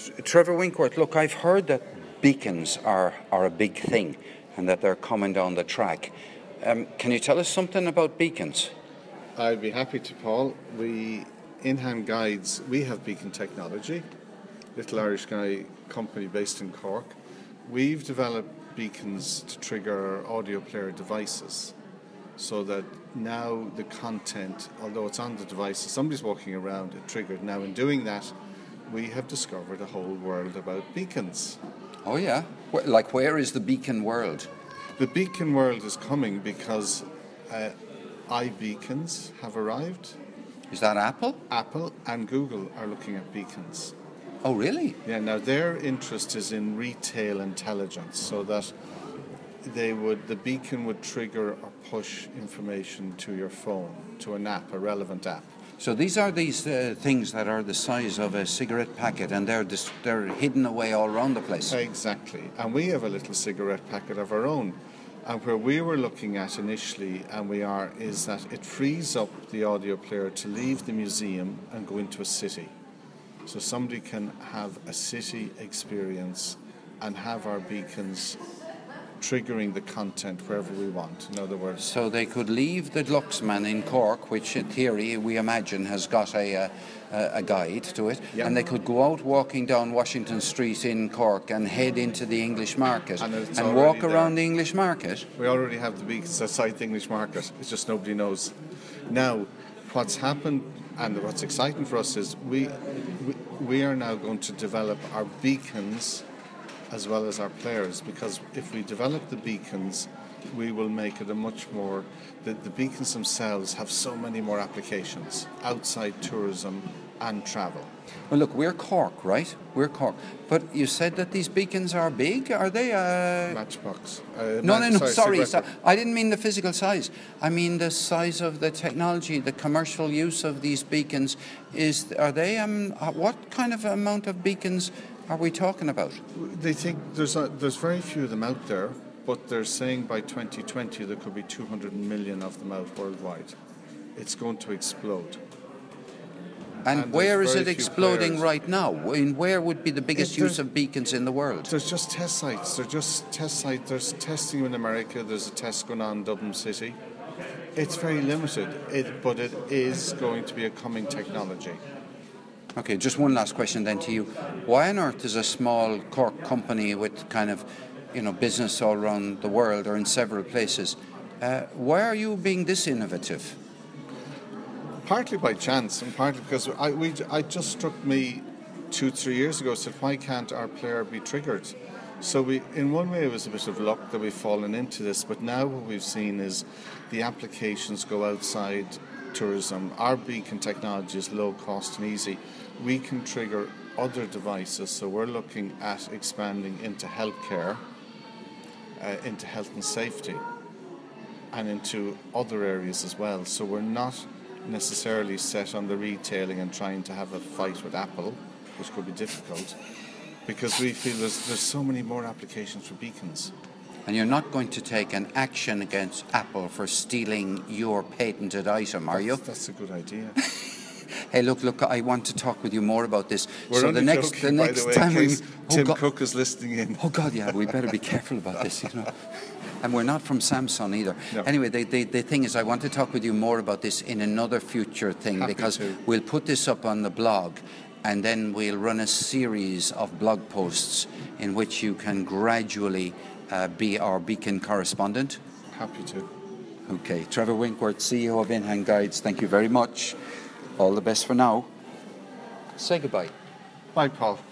Trevor Winkworth, look, I've heard that beacons are a big thing and that they're coming down the track. Can you tell us something about beacons? I'd be happy to, Paul. In-Hand Guides, we have beacon technology, little Irish guy company based in Cork. We've developed beacons to trigger audio player devices so that now the content, although it's on the device, somebody's walking around, it triggered. Now in doing that, we have discovered a whole world about beacons. Oh yeah? Like where is the beacon world? The beacon world is coming because iBeacons have arrived. Is that Apple? Apple and Google are looking at beacons. Oh really? Yeah, now their interest is in retail intelligence, so that the beacon would trigger or push information to your phone, to an app, a relevant app. So these are things that are the size of a cigarette packet, and they're hidden away all around the place. Exactly. And we have a little cigarette packet of our own. And where we were looking at initially, and we are, is that it frees up the audio player to leave the museum and go into a city. So somebody can have a city experience and have our beacons triggering the content wherever we want, in other words. So they could leave the Luxman in Cork, which in theory we imagine has got a guide to it, Yep. and they could go out walking down Washington Street in Cork and head into the English market and walk around the English market. We already have the beacons outside the English market, it's just nobody knows. Now, what's happened and what's exciting for us is we are now going to develop our beacons as well as our players, because if we develop the beacons, we will make it a much more... The beacons themselves have so many more applications outside tourism and travel. Well, look, we're Cork, right? We're Cork. But you said that these beacons are big. Are they... Matchbox. Sorry. I didn't mean the physical size. I mean the size of the technology, the commercial use of these beacons. Are they... what kind of amount of beacons are we talking about? They think there's very few of them out there, but they're saying by 2020 there could be 200 million of them out worldwide. It's going to explode. And where is it exploding right now? Where would be the biggest use of beacons in the world? There's just test sites. There's testing in America. There's a test going on in Dublin City. It's very limited, but it is going to be a coming technology. Okay, just one last question then to you. Why on earth is a small Cork company with kind of, business all around the world or in several places, why are you being this innovative? Partly by chance and partly because I just struck me 2-3 years ago, said why can't our player be triggered? So in one way it was a bit of luck that we've fallen into this, but now what we've seen is the applications go outside tourism. Our beacon technology is low cost and easy. We can trigger other devices, so we're looking at expanding into healthcare, into health and safety, and into other areas as well. So we're not necessarily set on the retailing and trying to have a fight with Apple, which could be difficult, because we feel there's so many more applications for beacons. And you're not going to take an action against Apple for stealing your patented item, are you? That's a good idea. Hey, look, I want to talk with you more about this. We're the next time Tim Cook is listening in. Oh God, yeah, we better be careful about this, And we're not from Samsung either. No. Anyway, the thing is, I want to talk with you more about this in another future thing. Happy because to. We'll put this up on the blog, and then we'll run a series of blog posts in which you can gradually be our beacon correspondent. Happy to. Okay, Trevor Winkworth, CEO of In-Hand Guides, thank you very much. All the best for now. Say goodbye. Bye, Paul.